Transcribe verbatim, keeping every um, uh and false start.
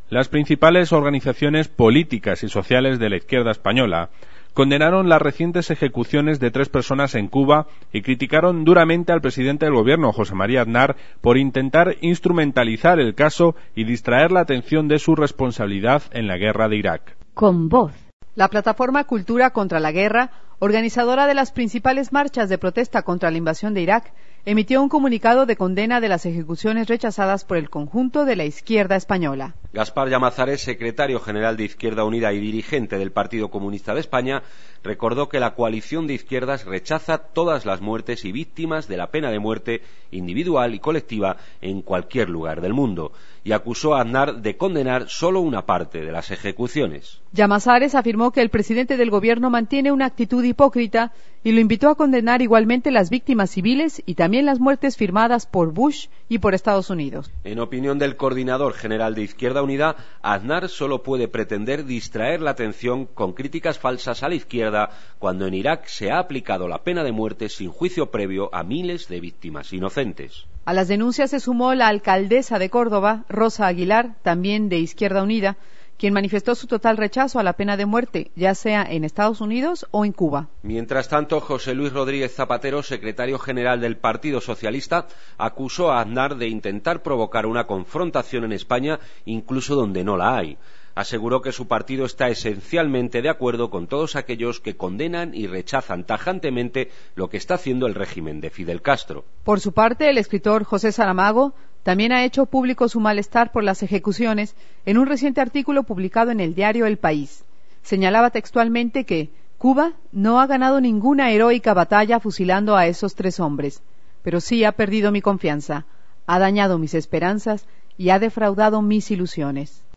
Las principales organizaciones políticas y sociales de la izquierda española condenaron las recientes ejecuciones de tres personas en Cuba y criticaron duramente al presidente del gobierno, José María Aznar, por intentar instrumentalizar el caso y distraer la atención de su responsabilidad en la guerra de Irak. Con voz. La plataforma Cultura contra la Guerra, organizadora de las principales marchas de protesta contra la invasión de Irak, emitió un comunicado de condena de las ejecuciones rechazadas por el conjunto de la izquierda española. Gaspar Llamazares, secretario general de Izquierda Unida y dirigente del Partido Comunista de España, recordó que la coalición de izquierdas rechaza todas las muertes y víctimas de la pena de muerte individual y colectiva en cualquier lugar del mundo, y acusó a Aznar de condenar solo una parte de las ejecuciones. Llamazares afirmó que el presidente del gobierno mantiene una actitud hipócrita y lo invitó a condenar igualmente las víctimas civiles y también las muertes firmadas por Bush y por Estados Unidos. En opinión del coordinador general de Izquierda Unida, Aznar solo puede pretender distraer la atención con críticas falsas a la izquierda cuando en Irak se ha aplicado la pena de muerte sin juicio previo a miles de víctimas inocentes. A las denuncias se sumó la alcaldesa de Córdoba, Rosa Aguilar, también de Izquierda Unida, quien manifestó su total rechazo a la pena de muerte, ya sea en Estados Unidos o en Cuba. Mientras tanto, José Luis Rodríguez Zapatero, secretario general del Partido Socialista, acusó a Aznar de intentar provocar una confrontación en España, incluso donde no la hay. Aseguró que su partido está esencialmente de acuerdo con todos aquellos que condenan y rechazan tajantemente lo que está haciendo el régimen de Fidel Castro. Por su parte, el escritor José Saramago también ha hecho público su malestar por las ejecuciones en un reciente artículo publicado en el diario El País. Señalaba textualmente que Cuba no ha ganado ninguna heroica batalla fusilando a esos tres hombres, pero sí ha perdido mi confianza, ha dañado mis esperanzas y ha defraudado mis ilusiones.